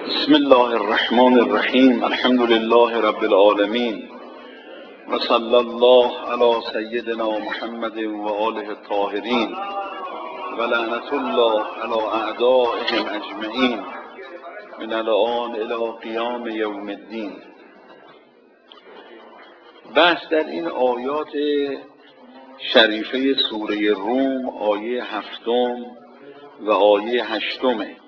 بسم الله الرحمن الرحیم. الحمد لله رب العالمین و صلی الله علی سیدنا محمد و آله الطاهرین و لعنت الله علی اعدائهم اجمعین من الآن الی قیام یوم الدین. بحث در این آیات شریفه سوره روم، آیه 7 و آیه 8.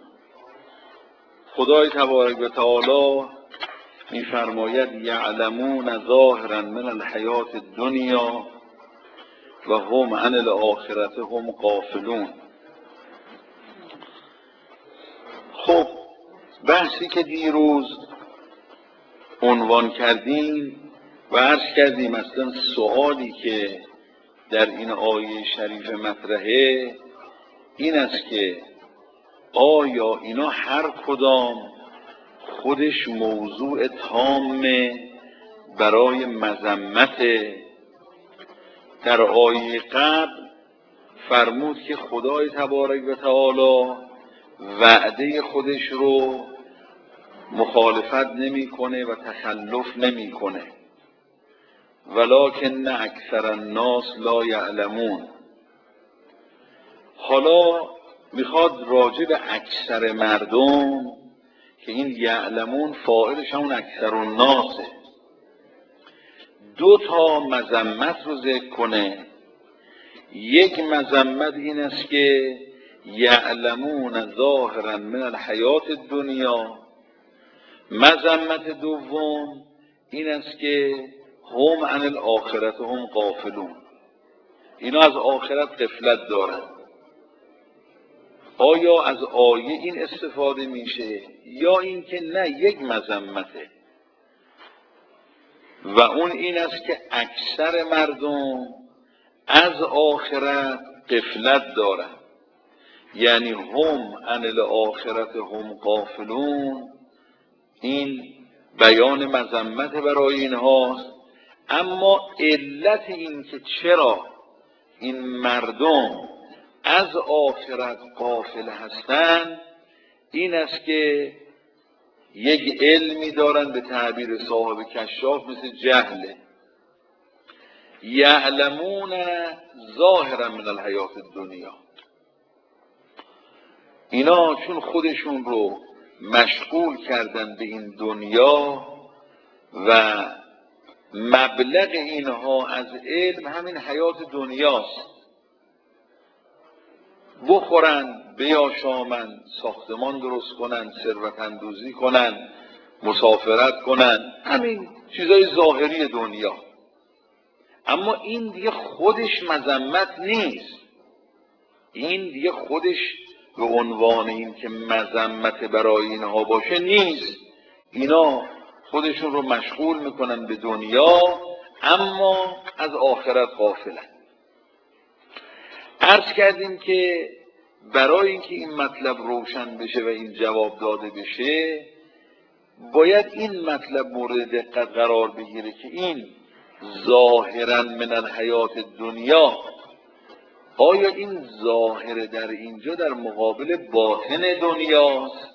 خدای تبارک و تعالی می‌فرماید یعلمون ظاهرا من الحیات الدنیا و هم عن الاخرة هم غافلون. خب بحثی که دیروز عنوان کردیم و عرض کردیم، اصلا سوالی که در این آیه شریف مطرحه این است که آیا اینا هر کدام خودش موضوع تامه برای مذمت؟ در آیه قبل فرمود که خدای تبارک و تعالی وعده خودش رو مخالفت نمیکنه و تخلف نمیکنه، ولکن اکثر الناس لا یعلمون. حالا میخواد راجع به اکثر مردم که این یعلمون فاعلش همون اکثر الناسه، دو تا مذمت رو ذکر کنه. یک مذمت این است که یعلمون ظاهرا من الحیات الدنیا، مذمت دوم این است که هم عن الاخرة هم غافلون، اینا از آخرت غفلت دارن. آیا از آیه این استفاده میشه یا این که نه، یک مذمته و اون این است که اکثر مردم از آخرت غفلت دارن، یعنی هم عن الاخرة هم غافلون. این بیان مذمت برای اینهاست. اما علت این که چرا این مردم از آخرت غافل هستند این است که یک علمی دارن، به تعبیر صاحب کشاف مثل جهله. یعلمون ظاهرا من الحیات الدنیا، اینا چون خودشون رو مشغول کردن به این دنیا و مبلغ اینها از علم همین حیات دنیاست، بخورن، بیاشامن، ساختمان درست کنن، ثروت اندوزی کنن، مسافرت کنن، همین چیزای ظاهری دنیا. اما این دیگه خودش مذمت نیست، این دیگه خودش به عنوان این که مذمت برای اینها باشه نیست. اینا خودشون رو مشغول میکنن به دنیا اما از آخرت غافلن. عرض کردیم که برای اینکه این مطلب روشن بشه و این جواب داده بشه باید این مطلب مورد دقت قرار بگیره که این ظاهرا من الحیات الدنیا، آیا این ظاهر در اینجا در مقابل باطن دنیاست؟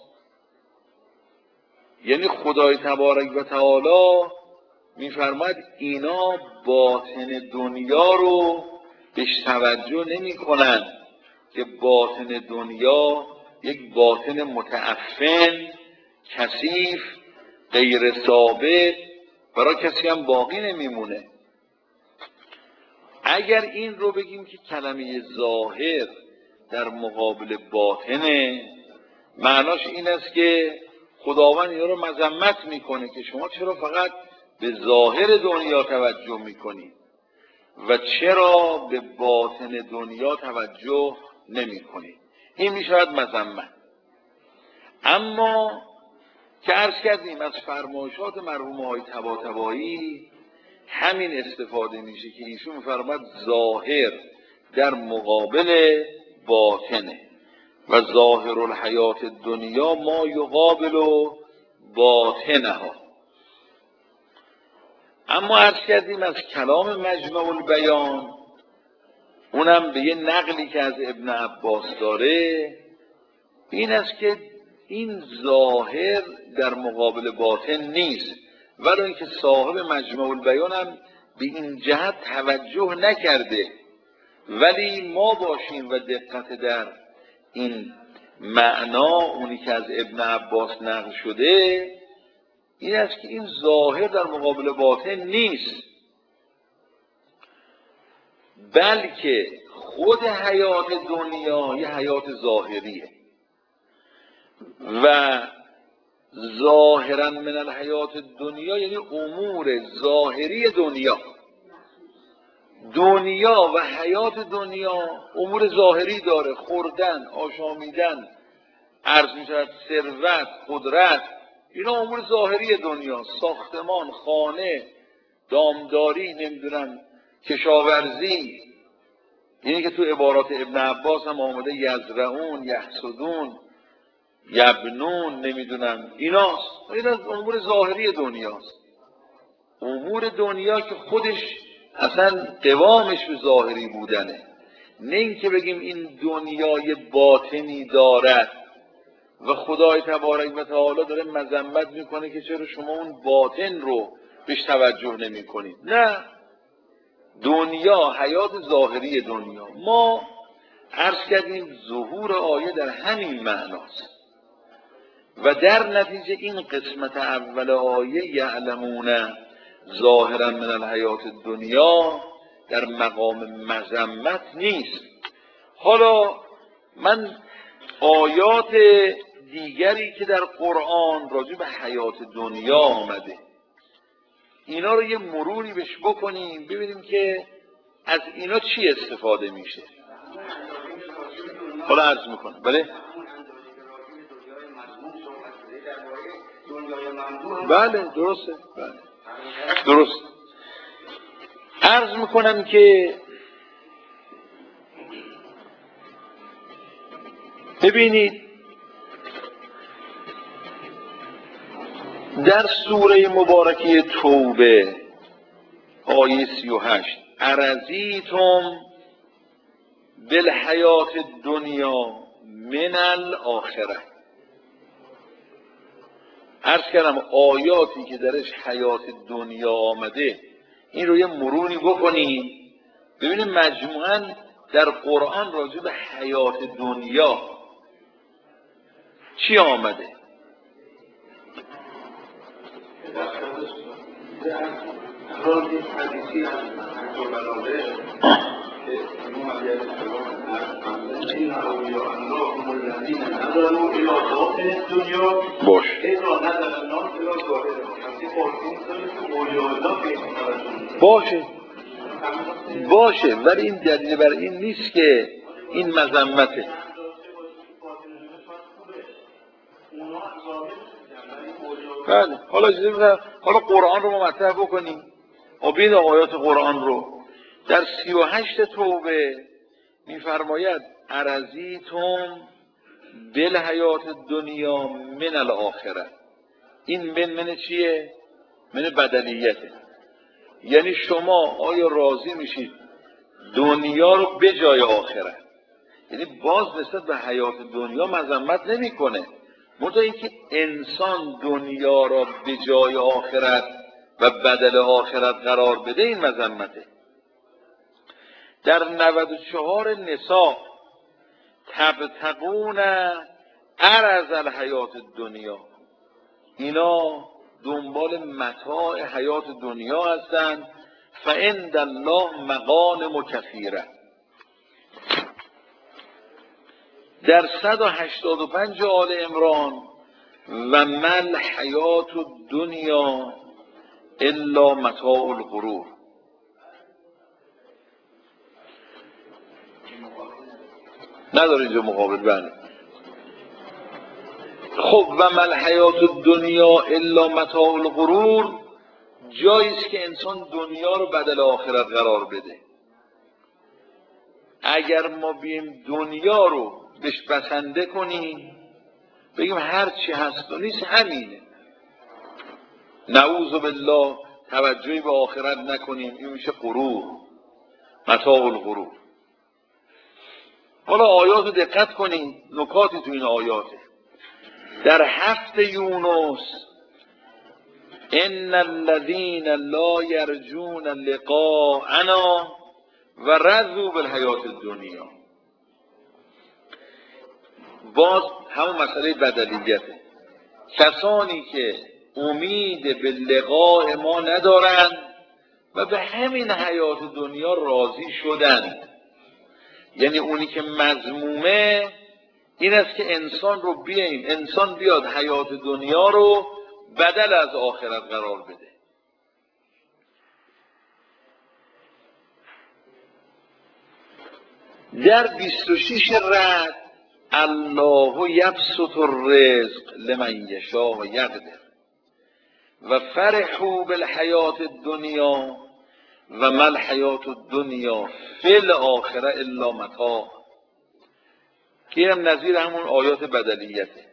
یعنی خدای تبارک و تعالی میفرماید اینا باطن دنیا رو بهش توجه نمی کنن که باطن دنیا یک باطن متعفن، کثیف، غیر ثابت، برای کسی هم باقی نمیمونه. اگر این رو بگیم که کلمه ظاهر در مقابل باطنه، معناش این است که خداوند اینا رو مذمت میکنه که شما چرا فقط به ظاهر دنیا توجه میکنید و چرا به باطن دنیا توجه نمی کنید. این می شود مذمت. اما که عرض کردیم از فرمایشات مرحوم های طباطبایی همین استفاده میشه که ایشون فرماید ظاهر در مقابل باطنه و ظاهر الحیات الدنیا ما یقابل باطنها. اما عرض کردیم از کلام مجمع البیان، اونم به یه نقلی که از ابن عباس داره، این است که این ظاهر در مقابل باطن نیست، ولی اینکه صاحب مجمع البیان هم به این جهت توجه نکرده. ولی ما باشیم و دقت در این معنا، اونی که از ابن عباس نقل شده این است که این ظاهر در مقابل باطن نیست، بلکه خود حیات دنیا یه حیات ظاهریه و ظاهرا من الحیات دنیا یعنی امور ظاهری دنیا و حیات دنیا امور ظاهری داره، خوردن، آشامیدن، عرض می‌شود ثروت، قدرت، اینا امور ظاهری دنیا، ساختمان، خانه، دامداری، نمیدونم کشاورزی. اینی که تو عبارات ابن عباس هم آمده یزرعون، یحصدون، یبنون، نمیدونم ایناست، اینا امور ظاهری دنیاست. امور دنیا که خودش اصلا قوامش به ظاهری بودنه، نه اینکه بگیم این دنیای باطنی دارد و خدای تبارک و تعالی داره مذمت میکنه که چرا شما اون باطن رو بهش توجه نمی کنید. نه، دنیا حیات ظاهری دنیا. ما عرض کردیم ظهور آیه در همین معناست و در نتیجه این قسمت اول آیه یعلمون ظاهرا من الحیات دنیا در مقام مذمت نیست. حالا من آیات دیگری که در قرآن راجع به حیات دنیا آمده اینا رو یه مروری بهش بکنیم ببینیم که از اینا چی استفاده میشه. حالا عرض میکنم. بله درسته، بله درست. عرض میکنم که ببینید در سوره مبارکه توبه آیه 38 ارضیتم بالحیات الدنیا من الاخره، عرض کردم آیاتی که درش حیات دنیا آمده این رو یه مرونی بکنیم ببینیم مجموعاً در قرآن راجع به حیات دنیا چی آمده. باش باشه ولی این دلیل بر این نیست که این مذمته. بله حالا قرآن رو ما مطرح بکنیم. ببین آیات قرآن رو در 38 توبه میفرماید ارضیتم بالحیات دنیا من الاخره. این من چیه؟ من بدلیته، یعنی شما آیا راضی میشید دنیا رو به جای آخرت، یعنی باز نسبت به حیات دنیا مذمت نمیکنه، منتها اینکه انسان دنیا را به جای آخرت و بدل آخرت قرار بده این مذمته. در 94 نساء تبتغون عرض الحیات دنیا، اینا دنبال متاع حیات دنیا هستند. فعند الله مغانم کثیره. در 185 آل عمران و مل حیات الدنیا الا متاع الغرور. نداره اینجا مقابل. بله خب و مل حیات الدنیا الا متاع الغرور جاییست که انسان دنیا رو بدل آخرت قرار بده. اگر ما بیم دنیا رو بهش بسنده کنیم بگیم هر چی هست و نیست همینه، نعوذ بالله توجهی به آخرت نکنیم، این میشه غرور، متاع الغرور. حالا آیات رو دقت کنیم، نکاتی تو این آیاته. در 7 یونس ان الذین لا یرجون لقاءنا و رضوا بالحیات الدنیا. باز همون مسئله بدلیته. کسانی که امید به لقاء ما ندارند و به همین حیات دنیا راضی شدند. یعنی اونی که مذمومه این است که انسان بیاد حیات دنیا رو بدل از آخرت قرار بده. در 26 رعد الله یبسط الرزق لمن یشاء و یقدر و فرحوا بالحیات الدنیا و ما الحیات الدنیا فی الاخره الا متاع. که اینم نظیر همون آیات بدلیته.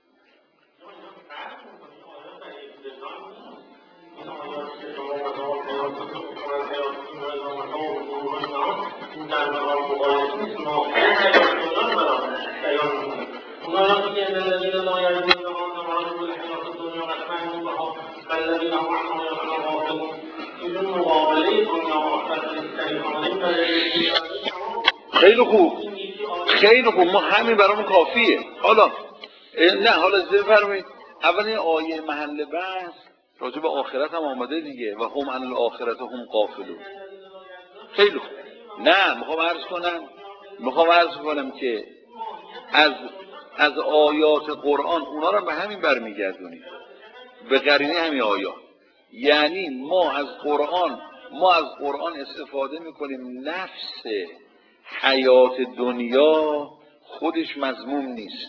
خیلی خوب ما همین برامون کافیه. حالا بفرمایید اول این آیه محل بحث راجع به آخرت هم آمده دیگه، و هم عن الاخرت هم غافلون. خیلی خوب. نه میخوام عرض کنم که از آیات قرآن اونا رو به همین برمیگردونیم، به قرینه همین آیات. یعنی ما از قرآن استفاده میکنیم. نفس حیات دنیا خودش مذموم نیست.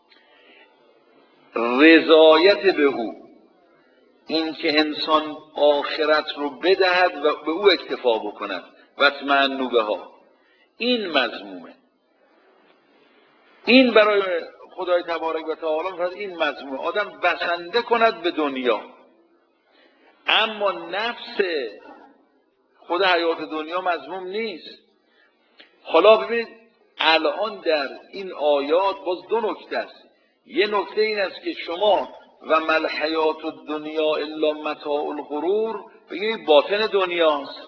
رضایت به او، این که انسان آخرت رو بدهد و به او اکتفا بکند و اطمئنوا بها، این مذمومه. این برای خدای تبارک و تعالی فرض این مذمومه، آدم بسنده کند به دنیا. اما نفس خود حیات دنیا مذموم نیست. حالا ببینید الان در این آیات باز 2 نکته است. یه نکته این است که شما و ما الحیات الدنیا الا متاع الغرور بگید باطن دنیاست.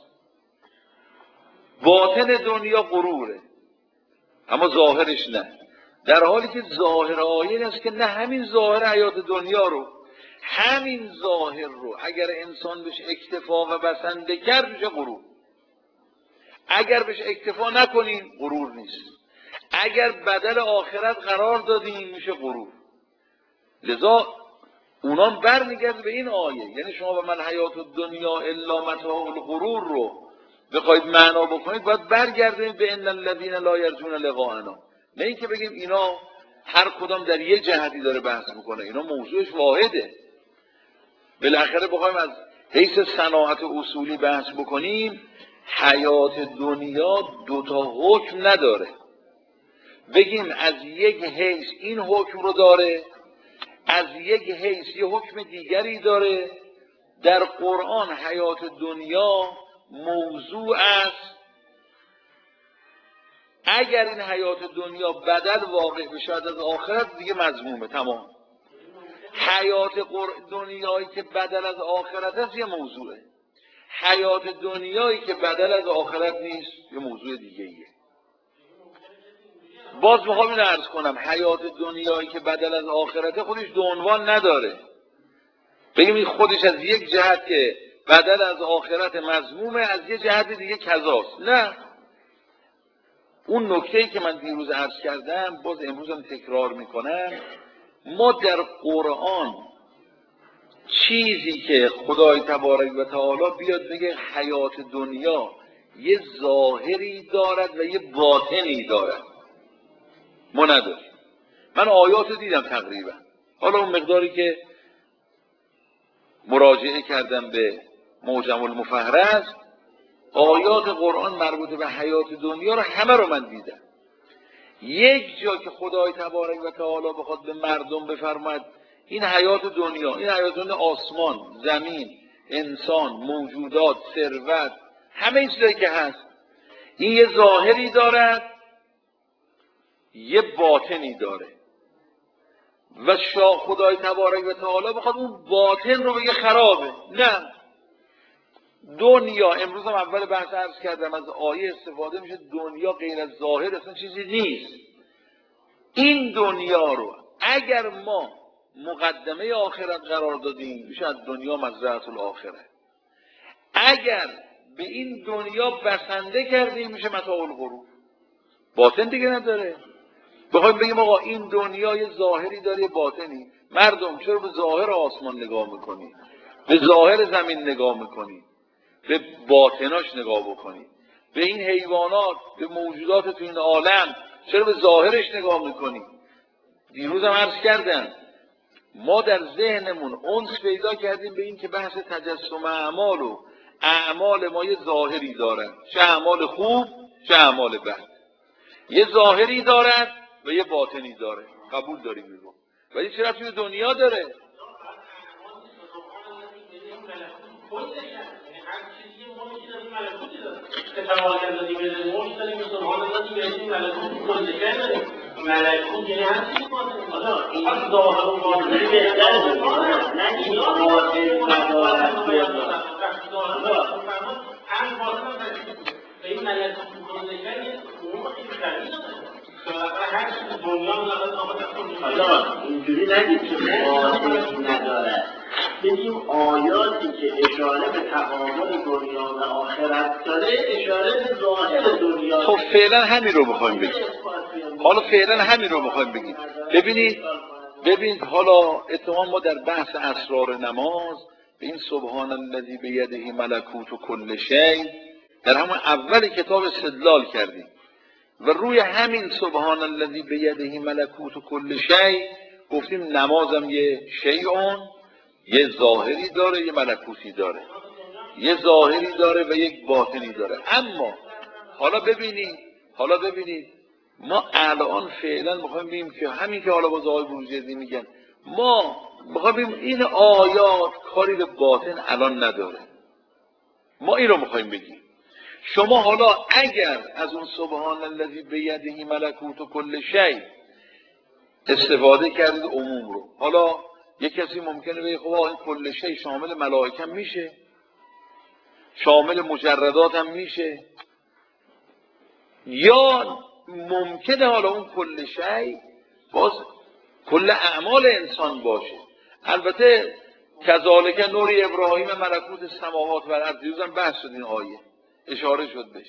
باطن دنیا غروره، اما ظاهرش نه. در حالی که ظاهر آیه این است که نه، همین ظاهر حیات دنیا رو، همین ظاهر رو اگر انسان بهش اکتفا و بسنده کرد میشه غرور. اگر بهش اکتفا نکنیم غرور نیست. اگر بدل آخرت قرار دادیم میشه غرور. لذا اونام برمیگرده به این آیه. یعنی شما و من حیات الدنیا الا متاع الغرور رو بخواید معنا بکنید باید برگردید به ان الذین لا یرجون لقاءنا. نه اینکه بگیم اینا هر کدام در یه جهتی داره بحث میکنه، اینا موضوعش واحده. بالاخره بخوایم از حیث صناعت اصولی بحث بکنیم، حیات دنیا 2 حکم نداره. بگیم از یک حیث این حکم رو داره، از یک حیث یه حکم دیگری داره. در قرآن حیات دنیا موضوع است. اگر این حیات دنیا بدل واقع بشه از آخرت دیگه مذمومه، تمام. حیات دنیایی که بدل از آخرت است یه موضوعه. حیات دنیایی که بدل از آخرت نیست یه موضوع دیگه ایه. باز میخوام این عرض کنم حیات دنیایی که بدل از آخرت خودش 2 عنوان نداره. بگیم این خودش از یک جهت که بدل از آخرت مذمومه، از یک جهت دیگه کذاست. نه، اون نکته‌ای که من دیروز عرض کردم باز امروز هم تکرار میکنم. ما در قرآن چیزی که خدای تبارک و تعالی بیاد بگه حیات دنیا یه ظاهری دارد و یه باطنی دارد، ما نداریم. من آیات دیدم تقریبا، حالا اون مقداری که مراجعه کردم به معجم المفهرس، آیات قرآن مربوط به حیات دنیا رو همه رو من دیدم. یک جا که خدای تبارک و تعالی بخواد به مردم بفرماید این حیات دنیا، این حیات دنیا آسمان، زمین، انسان، موجودات، ثروت، همه این چیزایی که هست، این یه ظاهری دارد یه باطنی داره. و خدای تبارک و تعالی بخواد اون باطن رو بگه خرابه. نه، دنیا امروز هم اول بحث عرض کردم از آیه استفاده میشه، دنیا غیر از ظاهر اصلا چیزی نیست. این دنیا رو اگر ما مقدمه آخرت قرار دادیم میشه از دنیا مزرعة الاخره، اگر به این دنیا بسنده کردیم میشه متاع الغرور، باطن دیگه نداره. بخوایم بگیم آقا این دنیا یه ظاهری داره یه باطنی، مردم چرا به ظاهر آسمان نگاه میکنی، به ظاهر زمین نگاه میکنی، به باطناش نگاه بکنی، به این حیوانات، به موجودات تو این عالم چرا به ظاهرش نگاه میکنی. دیروز هم عرض کردم ما در ذهنمون انس پیدا کردیم به این که بحث تجسم اعمال و اعمال ما یه ظاهری دارن، چه اعمال خوب چه اعمال بد، یه ظاهری دارن و یه باطنی داره، قبول داریم میگم، ولی چرا توی دنیا داره؟ ملکوت یعنی هر چیزی باطن. حالا این ظاهر و باطنی بهتره، نه این باطن ندارد هر باطن هم به این ملکوت کنندگان یه امور خیلی قوی داره. هر چیز دنیا حالا اینجوری نگید که باطن ندارد، بگیم آیاتی که اشاره به تعامل دنیا و آخرت داره اشاره به ظاهر دنیا. خب فعلا همین رو میخوایم بگیم. حالا فعلا همین رو میخوایم بگیم. ببینید حالا اتفاقا ما در بحث اسرار نماز به این سبحان الذی بیده ملکوت کل شیء در همون اول کتاب استدلال کردیم و روی همین سبحان الذی بیده ملکوت کل شیء گفتیم نمازم یه شیء، یه ظاهری داره یه ملکوتی داره، یه ظاهری داره و یک باطنی داره. اما حالا ببینید ما الان فعلا میخوایم بگیم که همین که حالا باز آقای بروجردی میگن، ما میخوایم بگیم این آیات کاری به باطن الان نداره، ما این رو میخوایم بگیم. شما حالا اگر از اون سبحان الذی بیده ملکوت کل شیء استفاده کردید عموم رو، حالا یک کسی ممکنه بگه خب این کل شیء شامل ملائکه میشه، شامل مجردات هم میشه، یا ممکنه حالا اون کل شیء باز کل اعمال انسان باشه. البته کذالک نور ابراهیم ملکوت السماوات و الارض، دیروزم بحث شد این آیه، اشاره شد بهش.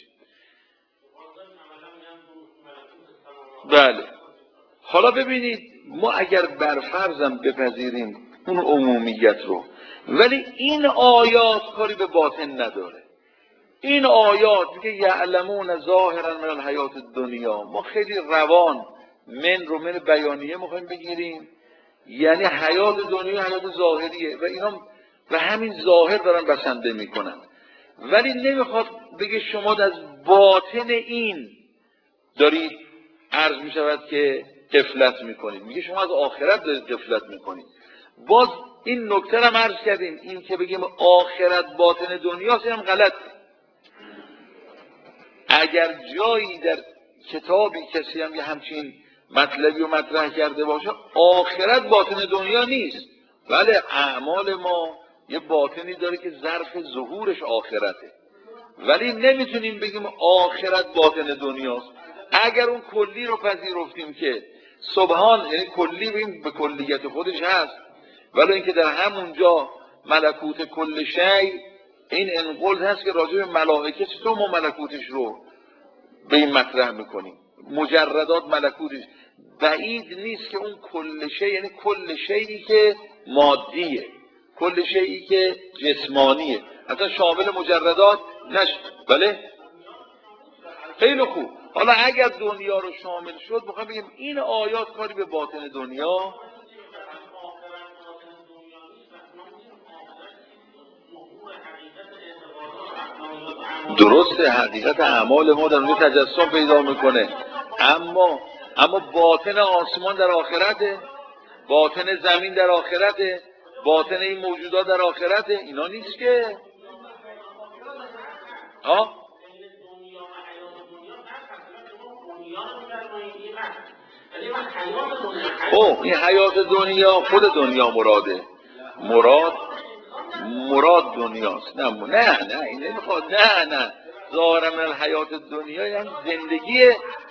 بله حالا ببینید ما اگر برفرضم بپذیریم اون عمومیت رو، ولی این آیات کاری به باطن نداره. این آیات میگه یعلمون ظاهرا من الحیات الدنیا، ما خیلی روان من بیانیه میخوایم بگیریم، یعنی حیات دنیا حیات ظاهریه و اینا و همین ظاهر دارن بسنده میکنن، ولی نمیخواد بگه شما از باطن این دارید عرض میشود که غفلت میکنید، میگه شما از آخرت دارید غفلت میکنید. باز این نکته رو عرض کردیم، این که بگیم آخرت باطن دنیاست هم غلط. اگر جایی در کتابی کسی هم یه همچین مطلبی رو مطرح کرده باشه آخرت باطن دنیا نیست، بله اعمال ما یه باطنی داره که ظرف ظهورش آخرته، ولی نمیتونیم بگیم آخرت باطن دنیاست. اگر اون کلی رو پذیرفتیم که سبحان یعنی کلی بگیم به کلیت خودش هست، ولی اینکه در همونجا ملکوت کل شیء این انقلد هست که راجع به ملائکه چطور ما ملکوتش رو به این مطرح میکنیم، مجردات ملکوتش بعید نیست که اون کل شیء یعنی کل شیئی که مادیه، کل شیئی که جسمانیه اصلا شامل مجردات نشه. بله خیلی خوب، حالا اگر دنیا رو شامل شد میخوام بگیم این آیات کاری به باطن دنیا درسته، حقیقت اعمال ما در اونجا تجسم پیدا میکنه، اما باطن آسمان در آخرته، باطن زمین در آخرته، باطن این موجودات در آخرته، اینا نیست که او این حیات دنیا خود دنیا مراده، مراد دنیاست. نه این نمیخواد، نه ظاهر من الحیات دنیا یعنی زندگی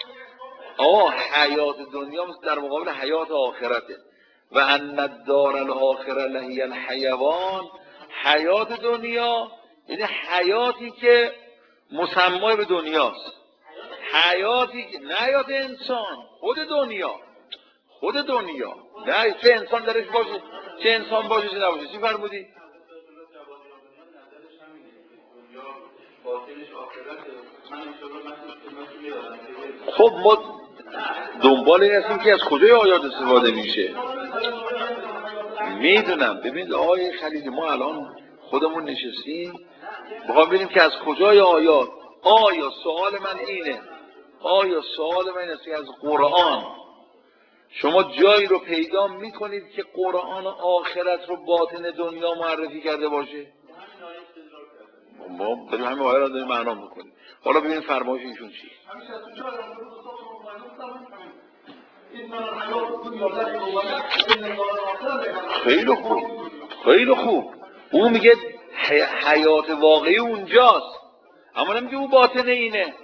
حیات دنیا در مقابل حیات آخرته. و ان الدار الاخره لهی الحیوان، حیات دنیا یعنی حیاتی که مسمای به دنیاست، حیاتی که نه حیات انسان، خود دنیا نه چه انسان درش باشه چه انسان باشه چه نباشه. چی فرمودی؟ خب ما دنبال این هستیم که از کجای آیات استفاده میشه. میدونم. ببینید آقای خلیلی، ما الان خودمون نشستیم بخوام ببینیم که از کجای آیات. سوال من اینه است که از قرآن شما جایی رو پیدا میکنید که قرآن آخرت رو باطن دنیا معرفی کرده باشه؟ ما داریم همین آیه رو داریم معنا میکنیم. حالا ببینید فرمایش ایشون چیه. خیلی خوب. او میگه حیات واقعی اونجاست، اما نمیگه او باطن اینه.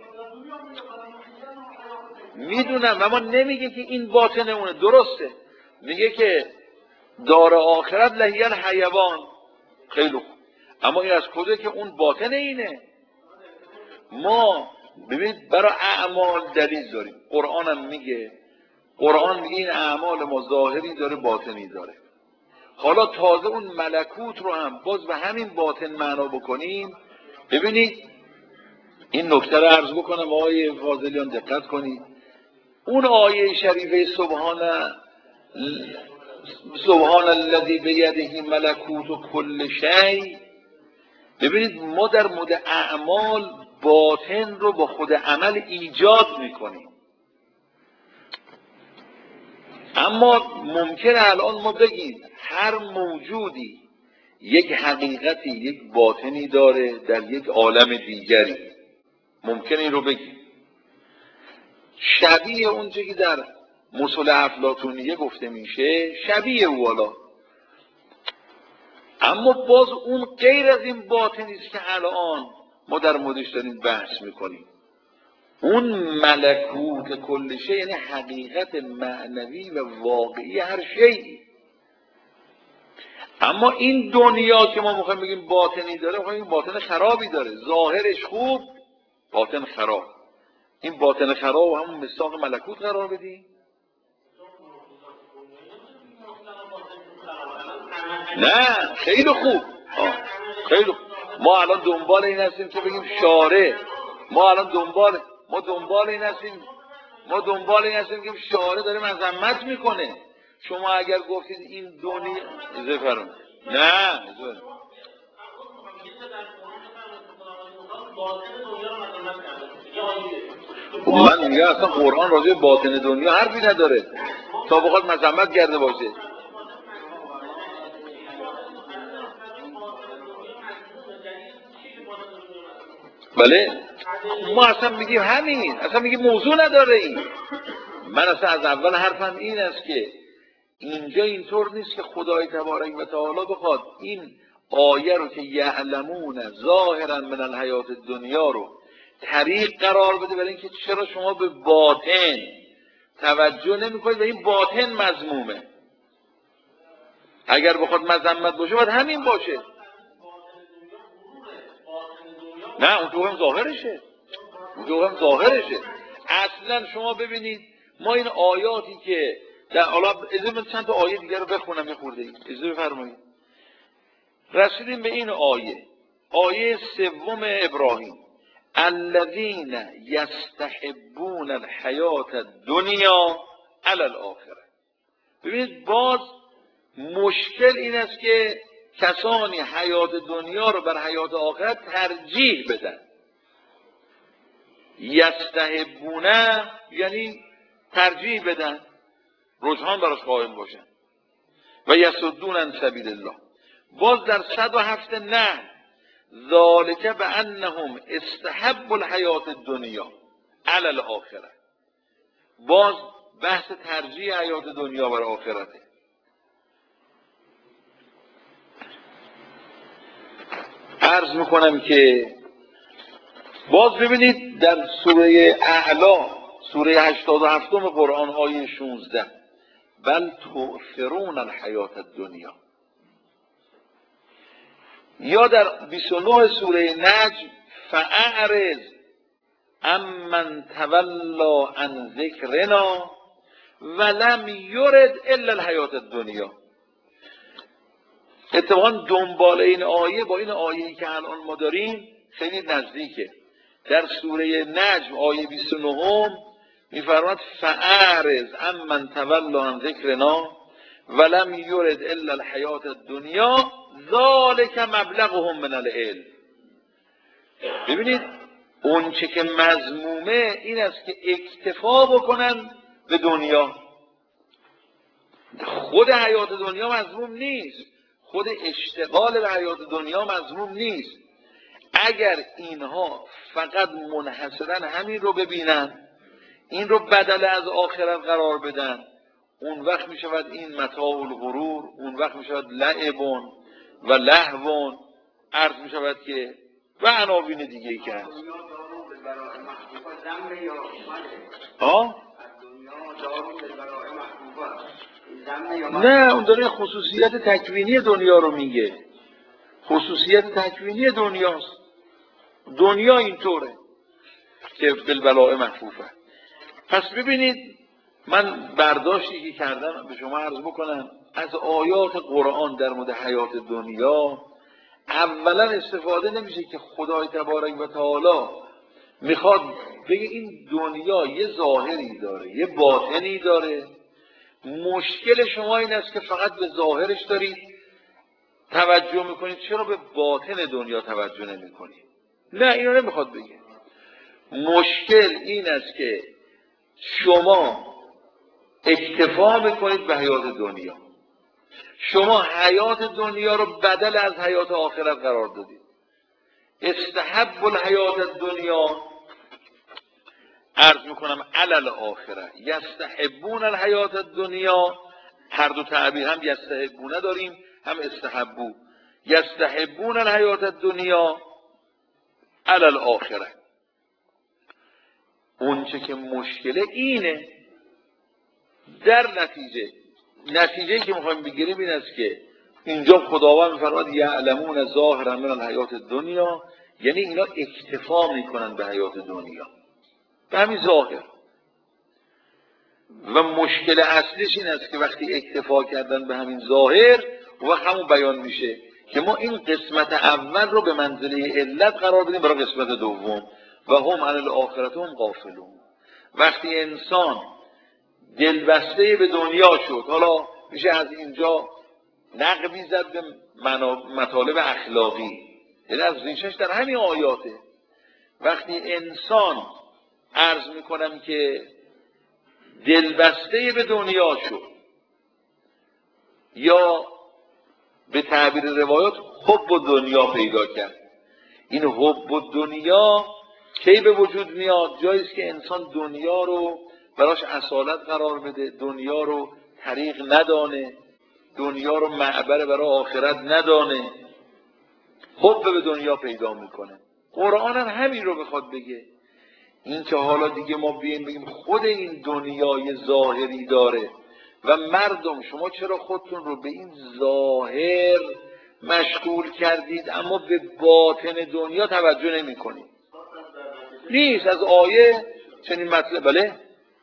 میدونم، اما نمیگه که این باطن اونه. درسته، میگه که دار آخرت لهی الحیوان. خیلی خوب، اما این از کجا که اون باطن اینه؟ ما ببینید برای اعمال دلیل داریم. قرآن میگه این اعمال ما ظاهری داره باطنی داره. حالا تازه اون ملکوت رو هم باز به همین باطن معنا بکنیم. ببینید این نکته رو عرض بکنم آقای فاضلیان دقت کنید. اون آیه شریفه سبحان الذی بیده ملکوت کل شیء، ببینید ما در مورد اعمال باطن رو با خود عمل ایجاد میکنیم. اما ممکنه الان ما بگیم هر موجودی یک حقیقتی، یک باطنی داره در یک عالم دیگری. ممکنه این رو بگیم شبیه اونچه که در مثل افلاطونیه گفته میشه، شبیه او والا. اما باز اون غیر از این باطنی است که الان ما در موردش داریم بحث میکنیم. اون ملکوت کل شی یعنی حقیقت معنوی و واقعی هر شیء. اما این دنیا که ما میخوایم بگیم باطنی داره، میخوایم باطن خرابی داره. ظاهرش خوب، باطن خراب. این باطن خراب همون مصداق ملکوت قرار بدیم؟ نه. خیلی خوب. ما الان دنبال این هستیم که بگیم شارع. ما دنبال این هستیم که شارع داره مذمت میکنه. شما اگر گفتید این دنیا نه من میگم اصلا قرآن راجع به باطن دنیا حرفی نداره تا بخواد مذمت کرده باشه. بله ما اصلا میگیم همین، اصلا میگیم موضوع نداره این. من اصلا از اول حرفم این است که اینجا اینطور نیست که خدای تبارک و تعالی بخواد این آیه رو که یعلمون ظاهرا من الحیات دنیا رو طریق قرار بده برای اینکه چرا شما به باطن توجه نمی‌کنید و این باطن مذمومه. اگر بخواد مذمت باشه باید همین باشه. نه اون تو هم ظاهرشه. اصلا شما ببینید ما این آیاتی که در حالا من چند تا آیه دیگر رو بخونم یه خورده اجازه بفرمایید. رسیدیم به این آیه سوم ابراهیم، الذین یستحبون الحیات الدنیا علی الاخره. ببینید باز مشکل این است که کسانی حیات دنیا رو بر حیات آخرت ترجیح بدن. یستحبونه یعنی ترجیح بدن، رجحان براش قائم باشن. و یصدون عن سبیل الله. باز در 107 نه ذالک بانهم استحبوا الحیات الدنیا علی الاخره. باز بحث ترجیح حیات دنیا بر آخرته. عرض میکنم که باز ببینید در سوره اعلی، سوره 87 قرآن آیه 16، بل تؤثرون الحیات الدنیا، یا در 29 سوره نجم فاعرض عمن تولی عن ذکرنا ولم یرد الا الحیات الدنیا. اتفاقا دنبال این آیه با این آیه‌ای که الان ما داریم خیلی نزدیکه. در سوره نجم آیه 29 میفرماد فاعرض عمن تولی عن ذکرنا ولم یرد الا الحیات الدنیا ذالک مبلغهم من العلم. ببینید اون چه که مذمومه این است که اکتفا بکنن به دنیا. خود حیات دنیا مذموم نیست، خود اشتغال به حیات دنیا مذموم نیست. اگر اینها فقط منحصرا همین رو ببینن، این رو بدل از آخرت قرار بدن، اون وقت می شود این متاع الغرور، اون وقت می شود لعبون و لهوون، عرض می شود که و عناوین دیگه ای که هست. نه اون داره خصوصیت تکوینی دنیا رو میگه، خصوصیت تکوینی دنیاست. دنیا اینطوره که بالبلاء محفوفه. پس ببینید من برداشتی که کردم به شما عرض بکنم از آیات قرآن در مورد حیات دنیا. اولا استفاده نمیشه که خدای تبارک و تعالی میخواد بگه این دنیا یه ظاهری داره یه باطنی داره، مشکل شما این است که فقط به ظاهرش دارید توجه میکنید، چرا به باطن دنیا توجه نمیکنید؟ نه اینو نمیخواد بگه. مشکل این است که شما اکتفا میکنید به حیات دنیا، شما حیات دنیا رو بدل از حیات آخرت قرار دادید. استحب الحیات الدنیا، عرض میکنم علل آخره، یستحبون الحیات الدنیا، هر دو تعبیر هم یستحبونه داریم هم استحبو. یستحبون الحیات الدنیا علل آخره. اونچه که مشکله اینه، در نتیجه که میخوایم بگیریم این است که اینجا خداوند میفرماد یعلمون ظاهرا من الحیات الدنیا، یعنی اینا اکتفا میکنن به حیات دنیا، به همین ظاهر. و مشکل اصلیش این است که وقتی اکتفا کردن به همین ظاهر و همون بیان میشه که ما این قسمت اول رو به منزله علت قرار بدیم برای قسمت دوم و هم عن الاخرة هم غافلون. وقتی انسان دلبسته به دنیا شد، حالا میشه از اینجا نقبی زد به مطالب اخلاقی، یعنی از ریشش در همین آیاته. وقتی انسان عرض میکنم که دلبسته به دنیا شد یا به تعبیر روایات حب و دنیا پیدا کرد، این حب و دنیا کی به وجود میاد؟ جایی است که انسان دنیا رو براش اصالت قرار بده، دنیا رو طریق ندانه، دنیا رو معبر برای آخرت ندانه، حب به دنیا پیدا میکنه. قرآن هم همین رو بخواد بگه، این که حالا دیگه ما بیاییم بگیم خود این دنیای ظاهری داره و مردم شما چرا خودتون رو به این ظاهر مشغول کردید اما به باطن دنیا توجه نمی کنید؟ نیست از آیه چنین مطلب. بله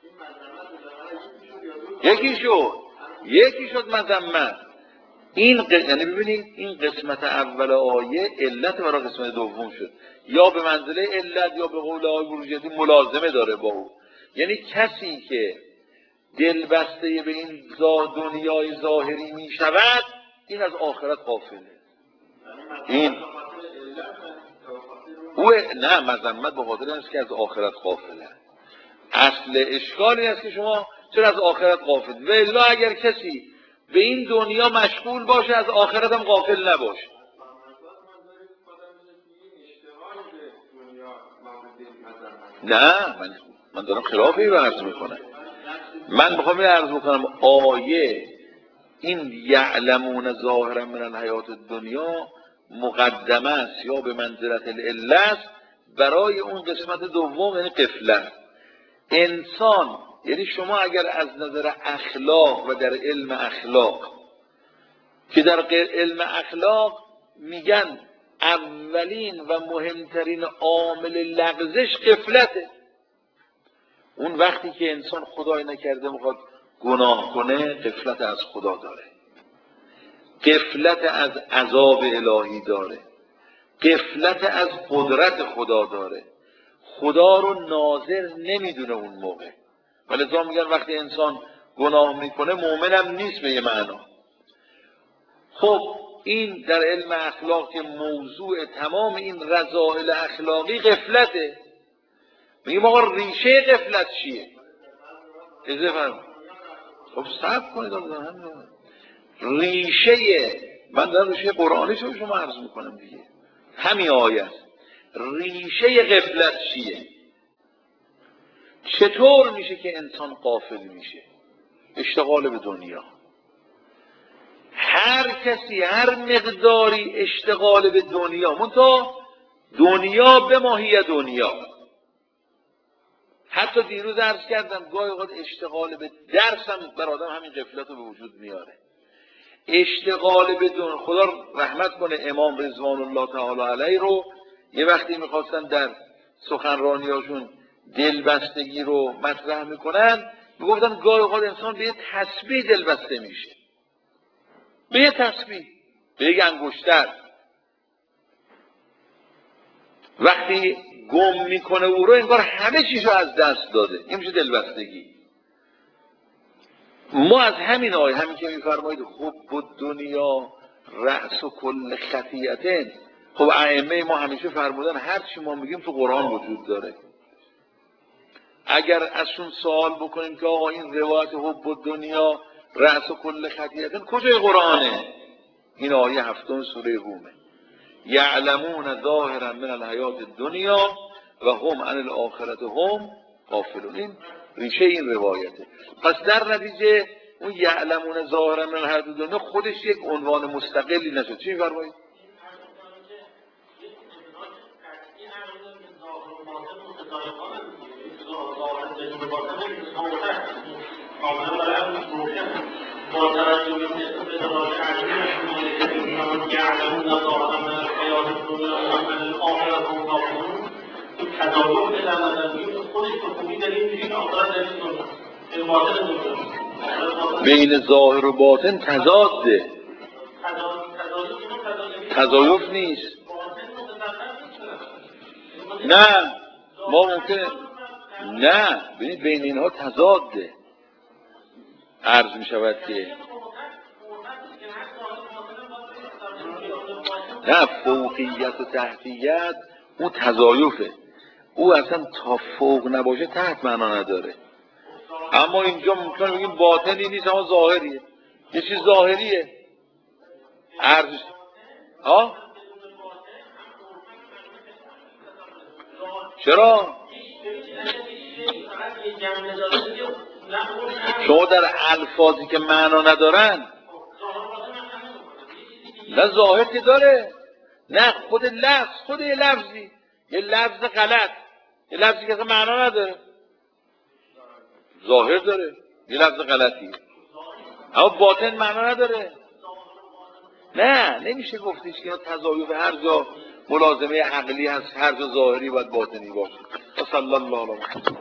یکی شد مذمت. این یعنی ببینید این قسمت اول آیه علت برای قسمت دوم شد، یا به منزله علت یا به قول آقای بروجردی ملازمه داره با او. یعنی کسی که دلبسته به این دنیای ظاهری می شود این از آخرت غافله. این او نه مذمت به خاطر این است که از آخرت غافله. اصل اشکال این است که شما چرا از آخرت غافل؟ و الا اگر کسی به این دنیا مشغول باشه از آخرت هم غافل نباشه. نه من دارم خلاف این رو عرض میکنم. من میخوام عرض بکنم آیه این یعلمون ظاهرا من الحیات الدنیا مقدمه است یا به منزلت العله است برای اون قسمت دوم، یعنی غفلت. انسان، یعنی شما اگر از نظر اخلاق و در علم اخلاق، که در علم اخلاق میگن اولین و مهمترین عامل لغزش غفلته. اون وقتی که انسان خدای نکرده میخواد گناه کنه، غفلت از خدا داره، غفلت از عذاب الهی داره، غفلت از قدرت خدا داره، خدا رو ناظر نمیدونه اون موقع. ولذا میگن وقتی انسان گناه میکنه مؤمنم نیست به یه معنا. خب این در علم اخلاق که موضوع تمام این رذائل اخلاقی غفلته. میگیم آقا ریشه غفلت چیه؟ اجازه فرمایید. خب صبر کنید. ریشه، من دارم ریشه قرآنی شما عرض میکنم دیگه، همین آیه است. ریشه غفلت چیه؟ چطور میشه که انسان غافل میشه؟ اشتغال به دنیا. هر کسی هر مقداری اشتغال به دنیا، منتها دنیا به ماهی دنیا. حتی دیروز عرض کردم گاهی اوقات اشتغال به درس هم بر آدم همین غفلت رو به وجود میاره. اشتغال به دنیا، خدا رحمت کنه امام رضوان الله تعالی علیه رو یه وقتی میخواستن در سخنرانیاشون دلبستگی رو مطرح میکنن، میگفتن گاهی اوقات انسان به یه تسبیح دلبسته میشه، به یه تسبیح، به یک انگشتر. وقتی گم میکنه او رو انگار همه چیزو از دست داده. این میشه دلبستگی. ما از همین آیه، همین که میفرمایید حب دنیا رأس و کل خطیئتین، خب ائمه ما همیشه فرمودن هر چی ما میگیم تو قرآن وجود داره. اگر ازشون سوال بکنیم که آقا این روایت حب دنیا رأس و کل خطیئتین کجای قرآنه؟ این آیه 7 سوره رومه. یعلمون ظاهرا من الحیات الدنیا و هم عن الاخرة هم غافلون. این ریشه این روایته. پس در نتیجه اون یعلمون ظاهرا من الحیات الدنیا خودش یک عنوان مستقلی نشد. چی می‌فرمایید؟ با توجه به اطلاعات علمی یعلمون ظاهرا من الحیات الدنیا و من الاخرة هم غافلون، این تداوم به نظر خودش به خوبی دلیل میشه که آخرت دلیل دنیا بین ظاهر و باطن تضاده، تضایف نیست. نه ما ممکنه نه ببینید بین اینها تضاده عرض می شود که نه فوقیت و تحتیت اون تضایفه، او اصلا تا فوق نباشه تحت معنا نداره. اما اینجا ممکنه بگیم باطنی نیست اما ظاهریه، یه چیز ظاهریه عرض. چرا؟ شما در الفاظی که معنا ندارن، نه ظاهر که داره، نه خود لفظ، خود یه لفظی، یه لفظ غلط، یه لفظی که اصلا معنا نداره، ظاهر داره، یه لفظ غلطی، اما باطن معنا نداره. نه نمیشه گفتیش که تضایف هر جا ملازمه عقلی هست، هر جا ظاهری باید باطنی باشه. صلی الله علیه و